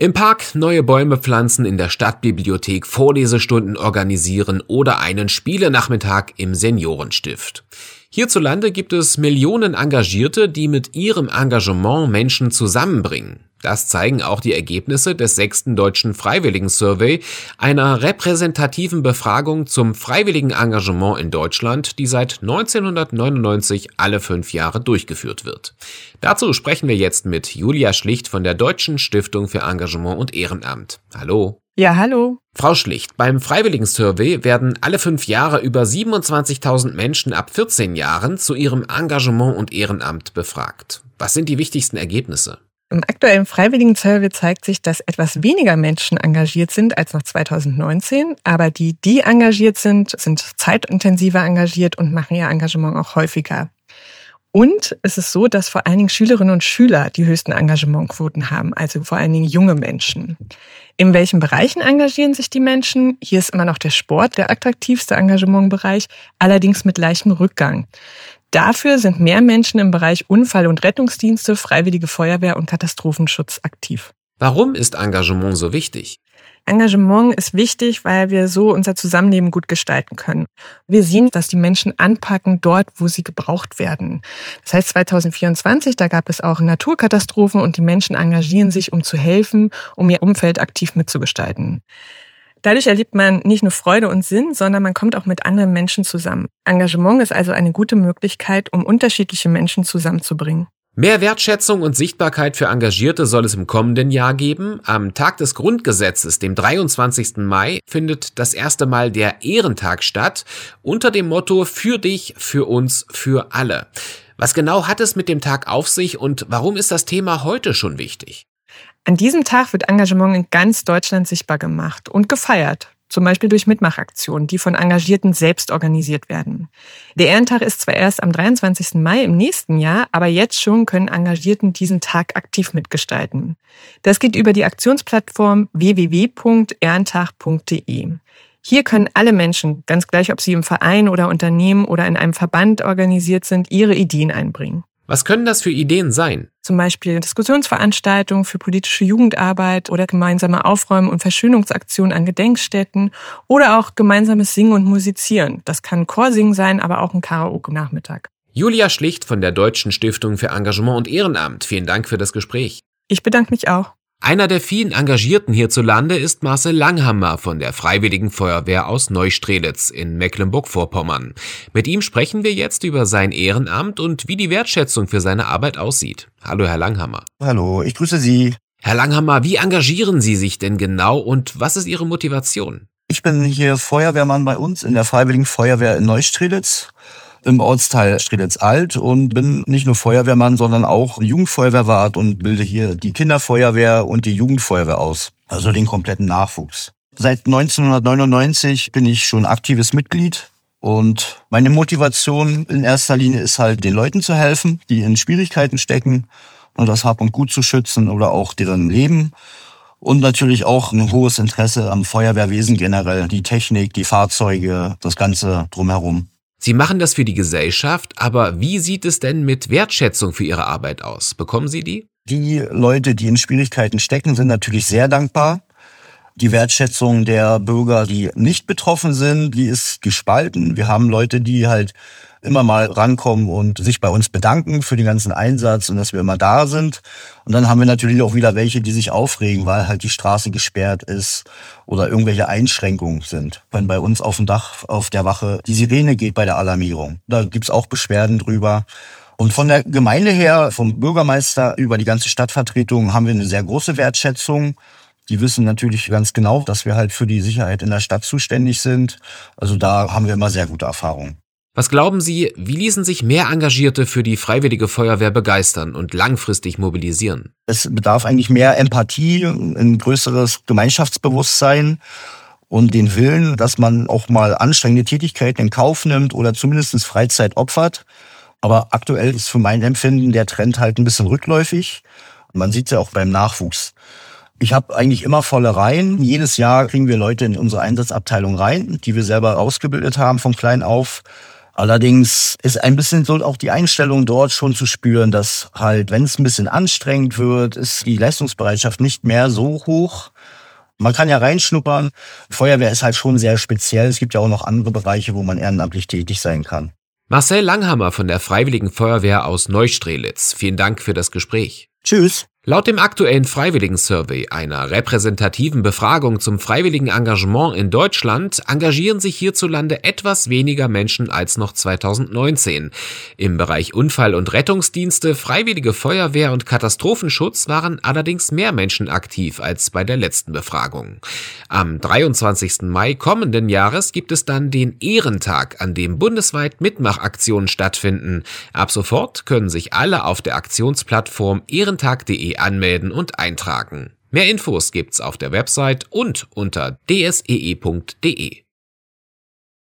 Im Park neue Bäume pflanzen, in der Stadtbibliothek Vorlesestunden organisieren oder einen Spielenachmittag im Seniorenstift. Hierzulande gibt es Millionen Engagierte, die mit ihrem Engagement Menschen zusammenbringen. Das zeigen auch die Ergebnisse des 6. Deutschen Freiwilligen-Survey, einer repräsentativen Befragung zum freiwilligen Engagement in Deutschland, die seit 1999 alle 5 Jahre durchgeführt wird. Dazu sprechen wir jetzt mit Julia Schlicht von der Deutschen Stiftung für Engagement und Ehrenamt. Hallo. Ja, hallo. Frau Schlicht, beim Freiwilligen-Survey werden alle 5 Jahre über 27.000 Menschen ab 14 Jahren zu ihrem Engagement und Ehrenamt befragt. Was sind die wichtigsten Ergebnisse? Im aktuellen Freiwilligen-Survey zeigt sich, dass etwas weniger Menschen engagiert sind als noch 2019. Aber die engagiert sind zeitintensiver engagiert und machen ihr Engagement auch häufiger. Und es ist so, dass vor allen Dingen Schülerinnen und Schüler die höchsten Engagementquoten haben, also vor allen Dingen junge Menschen. In welchen Bereichen engagieren sich die Menschen? Hier ist immer noch der Sport der attraktivste Engagementbereich, allerdings mit leichtem Rückgang. Dafür sind mehr Menschen im Bereich Unfall- und Rettungsdienste, Freiwillige Feuerwehr und Katastrophenschutz aktiv. Warum ist Engagement so wichtig? Engagement ist wichtig, weil wir so unser Zusammenleben gut gestalten können. Wir sehen, dass die Menschen anpacken dort, wo sie gebraucht werden. Das heißt 2024, da gab es auch Naturkatastrophen und die Menschen engagieren sich, um zu helfen, um ihr Umfeld aktiv mitzugestalten. Dadurch erlebt man nicht nur Freude und Sinn, sondern man kommt auch mit anderen Menschen zusammen. Engagement ist also eine gute Möglichkeit, um unterschiedliche Menschen zusammenzubringen. Mehr Wertschätzung und Sichtbarkeit für Engagierte soll es im kommenden Jahr geben. Am Tag des Grundgesetzes, dem 23. Mai, findet das erste Mal der Ehrentag statt, unter dem Motto „Für dich, für uns, für alle". Was genau hat es mit dem Tag auf sich und warum ist das Thema heute schon wichtig? An diesem Tag wird Engagement in ganz Deutschland sichtbar gemacht und gefeiert. Zum Beispiel durch Mitmachaktionen, die von Engagierten selbst organisiert werden. Der Ehrentag ist zwar erst am 23. Mai im nächsten Jahr, aber jetzt schon können Engagierten diesen Tag aktiv mitgestalten. Das geht über die Aktionsplattform www.ehrentag.de. Hier können alle Menschen, ganz gleich ob sie im Verein oder Unternehmen oder in einem Verband organisiert sind, ihre Ideen einbringen. Was können das für Ideen sein? Zum Beispiel Diskussionsveranstaltungen für politische Jugendarbeit oder gemeinsame Aufräumen- und Verschönungsaktionen an Gedenkstätten oder auch gemeinsames Singen und Musizieren. Das kann Chorsingen sein, aber auch ein Karaoke-Nachmittag. Julia Schlicht von der Deutschen Stiftung für Engagement und Ehrenamt. Vielen Dank für das Gespräch. Ich bedanke mich auch. Einer der vielen Engagierten hierzulande ist Marcel Langhammer von der Freiwilligen Feuerwehr aus Neustrelitz in Mecklenburg-Vorpommern. Mit ihm sprechen wir jetzt über sein Ehrenamt und wie die Wertschätzung für seine Arbeit aussieht. Hallo, Herr Langhammer. Hallo, ich grüße Sie. Herr Langhammer, wie engagieren Sie sich denn genau und was ist Ihre Motivation? Ich bin hier Feuerwehrmann bei uns in der Freiwilligen Feuerwehr in Neustrelitz, im Ortsteil Strelitz-Alt und bin nicht nur Feuerwehrmann, sondern auch Jugendfeuerwehrwart und bilde hier die Kinderfeuerwehr und die Jugendfeuerwehr aus, also den kompletten Nachwuchs. Seit 1999 bin ich schon aktives Mitglied und meine Motivation in erster Linie ist halt, den Leuten zu helfen, die in Schwierigkeiten stecken und das Hab und Gut zu schützen oder auch deren Leben. Und natürlich auch ein hohes Interesse am Feuerwehrwesen generell, die Technik, die Fahrzeuge, das Ganze drumherum. Sie machen das für die Gesellschaft, aber wie sieht es denn mit Wertschätzung für Ihre Arbeit aus? Bekommen Sie die? Die Leute, die in Schwierigkeiten stecken, sind natürlich sehr dankbar. Die Wertschätzung der Bürger, die nicht betroffen sind, die ist gespalten. Wir haben Leute, die halt immer mal rankommen und sich bei uns bedanken für den ganzen Einsatz und dass wir immer da sind. Und dann haben wir natürlich auch wieder welche, die sich aufregen, weil halt die Straße gesperrt ist oder irgendwelche Einschränkungen sind. Wenn bei uns auf dem Dach auf der Wache die Sirene geht bei der Alarmierung, da gibt's auch Beschwerden drüber. Und von der Gemeinde her, vom Bürgermeister über die ganze Stadtvertretung haben wir eine sehr große Wertschätzung. Die wissen natürlich ganz genau, dass wir halt für die Sicherheit in der Stadt zuständig sind. Also da haben wir immer sehr gute Erfahrungen. Was glauben Sie, wie ließen sich mehr Engagierte für die Freiwillige Feuerwehr begeistern und langfristig mobilisieren? Es bedarf eigentlich mehr Empathie, ein größeres Gemeinschaftsbewusstsein und den Willen, dass man auch mal anstrengende Tätigkeiten in Kauf nimmt oder zumindest Freizeit opfert. Aber aktuell ist für mein Empfinden der Trend halt ein bisschen rückläufig. Man sieht es ja auch beim Nachwuchs. Ich habe eigentlich immer volle Reihen. Jedes Jahr kriegen wir Leute in unsere Einsatzabteilung rein, die wir selber ausgebildet haben von klein auf. Allerdings ist ein bisschen so auch die Einstellung dort schon zu spüren, dass halt, wenn es ein bisschen anstrengend wird, ist die Leistungsbereitschaft nicht mehr so hoch. Man kann ja reinschnuppern. Feuerwehr ist halt schon sehr speziell. Es gibt ja auch noch andere Bereiche, wo man ehrenamtlich tätig sein kann. Marcel Langhammer von der Freiwilligen Feuerwehr aus Neustrelitz. Vielen Dank für das Gespräch. Tschüss. Laut dem aktuellen Freiwilligen-Survey, einer repräsentativen Befragung zum freiwilligen Engagement in Deutschland, engagieren sich hierzulande etwas weniger Menschen als noch 2019. Im Bereich Unfall- und Rettungsdienste, Freiwillige Feuerwehr und Katastrophenschutz waren allerdings mehr Menschen aktiv als bei der letzten Befragung. Am 23. Mai kommenden Jahres gibt es dann den Ehrentag, an dem bundesweit Mitmachaktionen stattfinden. Ab sofort können sich alle auf der Aktionsplattform ehrentag.de anmelden und eintragen. Mehr Infos gibt's auf der Website und unter dsee.de.